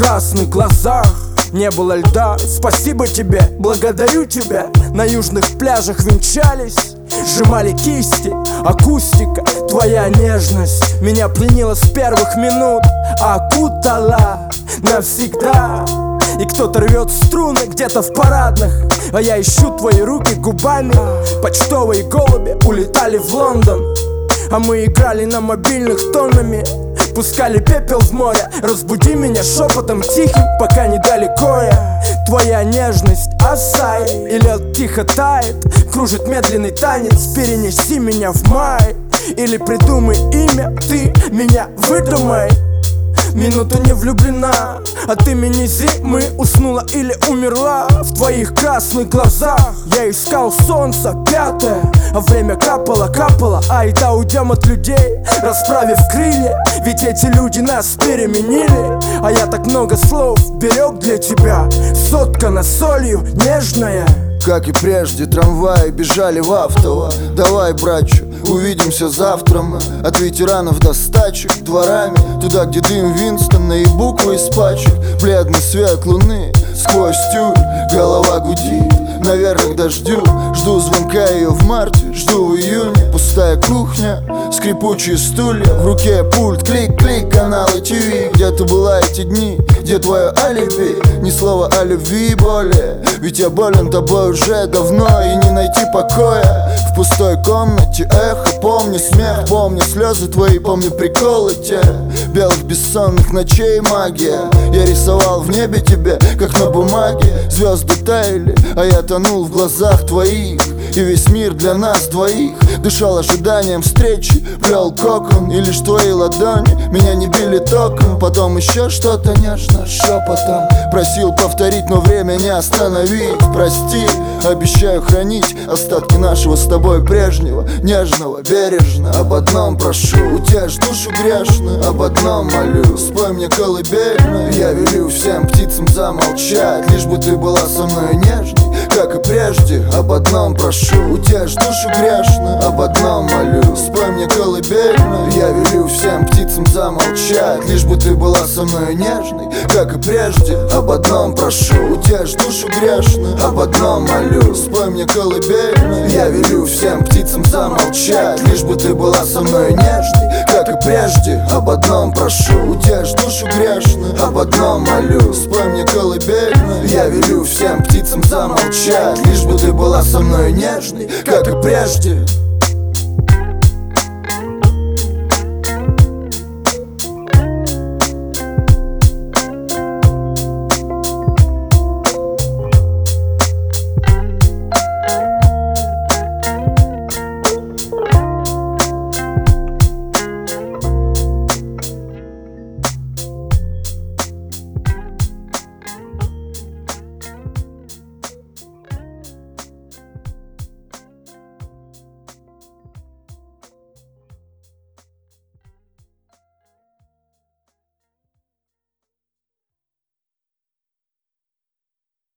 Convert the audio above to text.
красных глазах не было льда. Спасибо тебе, благодарю тебя. На южных пляжах венчались, сжимали кисти, акустика. Твоя нежность меня пленила с первых минут, окутала навсегда. И кто-то рвет струны где-то в парадных, а я ищу твои руки губами. Почтовые голуби улетали в Лондон, а мы играли на мобильных тоннами. Пускали пепел в море, разбуди меня шепотом тихим, пока недалеко я. Твоя нежность осай, и лед тихо тает, кружит медленный танец. Перенеси меня в май, или придумай имя, ты меня выдумай. Минуту не влюблена, от имени зимы уснула или умерла. В твоих красных глазах я искал солнце пятое, а время капало, капало. Айда уйдем от людей, расправив крылья, ведь эти люди нас переменили. А я так много слов берег для тебя, соткана солью нежная. Как и прежде, трамваи бежали в автово. Давай, братчу, увидимся завтра мы. От ветеранов до стачек дворами, туда, где дым Винстона и буквы из пачек. Бледный свет луны сквозь тюль, голова гудит наверх к дождю. Жду звонка ее в марте, жду в июне. Пустая кухня, скрипучие стулья, в руке пульт, клик-клик, каналы ТВ. Где ты была эти дни, где твое алиби? Ни слова о любви более, ведь я болен тобой уже давно, и не найти покоя в пустой комнате. Эхо, помню смех, помню слезы твои, помню приколы те. Белых бессонных ночей магия. Я рисовал в небе тебе, как на бумаге. Звезды таяли, а я тонул в глазах твоих. И весь мир для нас двоих дышал ожиданием встречи, плел кокон, и лишь твои ладони меня не били током. Потом еще что-то нежно шепотом просил повторить, но время не остановить. Прости, обещаю хранить остатки нашего с тобой прежнего, нежного, бережно. Об одном прошу, утешь душу грешную, об одном молю, спой мне колыбельную. Я велю всем птицам замолчать, лишь бы ты была со мной нежной, как и прежде. Об одном прошу, утешь душу грешную, об одном молю, спой мне колыбельную. Я велю всем птицам замолчать, лишь бы ты была со мной нежной, как и прежде. Об одном прошу, утешь душу грешную, об одном молю, спой мне колыбельную. Я велю всем птицам замолчать, лишь бы ты была со мной нежной, как и прежде. Об одном прошу, утешь душу грешную, об одном молю, спой мне колыбельную. Я велю всем птицам замолчать, лишь бы ты была со мной нежной, как и прежде.